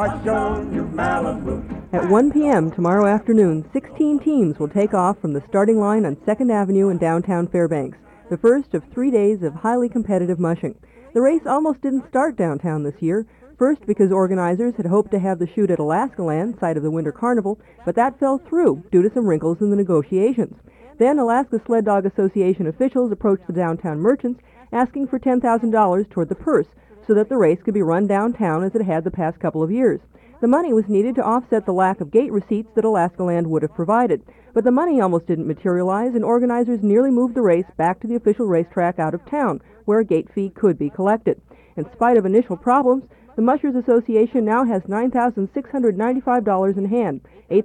march on to Malibu. At 1 p.m. tomorrow afternoon, 16 teams will take off from the starting line on 2nd Avenue in downtown Fairbanks, the first of 3 days of highly competitive mushing. The race almost didn't start downtown this year, first because organizers had hoped to have the shoot at Alaskaland, site of the Winter Carnival, but that fell through due to some wrinkles in the negotiations. Then Alaska Sled Dog Association officials approached the downtown merchants asking for $10,000 toward the purse so that the race could be run downtown as it had the past couple of years. The money was needed to offset the lack of gate receipts that Alaskaland would have provided. But the money almost didn't materialize, and organizers nearly moved the race back to the official racetrack out of town, where a gate fee could be collected. In spite of initial problems, the Mushers Association now has $9,695 in hand,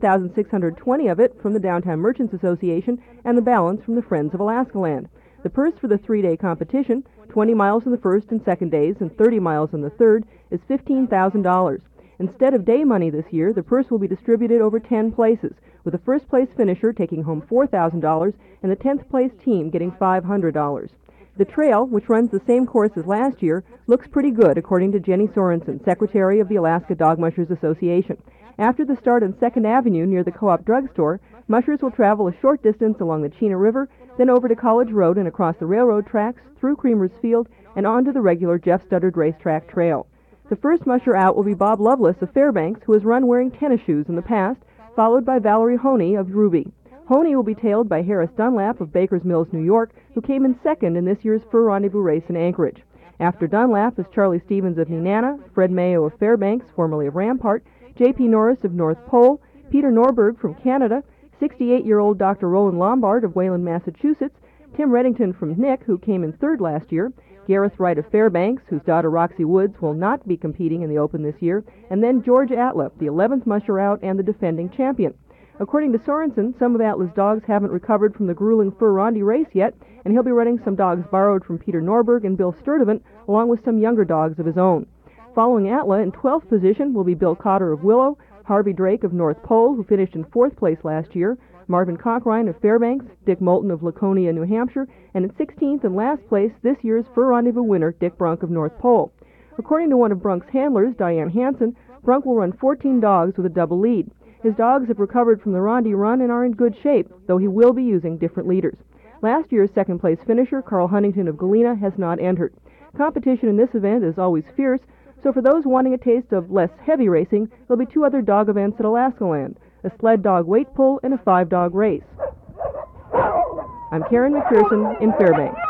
$8,620 of it from the Downtown Merchants Association, and the balance from the Friends of Alaskaland. The purse for the 3-day competition, 20 miles on the first and second days and 30 miles on the third, is $15,000. Instead of day money this year, the purse will be distributed over 10 places, with the first-place finisher taking home $4,000 and the 10th-place team getting $500. The trail, which runs the same course as last year, looks pretty good, according to Jenny Sorensen, secretary of the Alaska Dog Mushers Association. After the start on 2nd Avenue near the Co-op drugstore, mushers will travel a short distance along the Chena River, then over to College Road and across the railroad tracks, through Creamer's Field, and onto the regular Jeff Studdard Racetrack Trail. The first musher out will be Bob Lovelace of Fairbanks, who has run wearing tennis shoes in the past, followed by Valerie Honey of Ruby. Honey will be tailed by Harris Dunlap of Baker's Mills, New York, who came in second in this year's Fur Rendezvous race in Anchorage. After Dunlap is Charlie Stevens of Nenana, Fred Mayo of Fairbanks, formerly of Rampart, J.P. Norris of North Pole, Peter Norberg from Canada, 68-year-old Dr. Roland Lombard of Wayland, Massachusetts, Tim Reddington from Nick, who came in third last year, Gareth Wright of Fairbanks, whose daughter Roxy Woods will not be competing in the Open this year, and then George Atla, the 11th musher out and the defending champion. According to Sorensen, some of Atla's dogs haven't recovered from the grueling Fur Rondy race yet, and he'll be running some dogs borrowed from Peter Norberg and Bill Sturdivant, along with some younger dogs of his own. Following Atla, in 12th position, will be Bill Cotter of Willow, Harvey Drake of North Pole, who finished in 4th place last year, Marvin Cochrane of Fairbanks, Dick Moulton of Laconia, New Hampshire, and in 16th and last place, this year's Fur Rendezvous winner, Dick Brunk of North Pole. According to one of Brunk's handlers, Diane Hansen, Brunk will run 14 dogs with a double lead. His dogs have recovered from the Rondy run and are in good shape, though he will be using different leaders. Last year's second-place finisher, Carl Huntington of Galena, has not entered. Competition in this event is always fierce, so for those wanting a taste of less heavy racing, there'll be 2 other dog events at Alaskaland, a sled dog weight pull and a 5-dog race. I'm Karen McPherson in Fairbanks.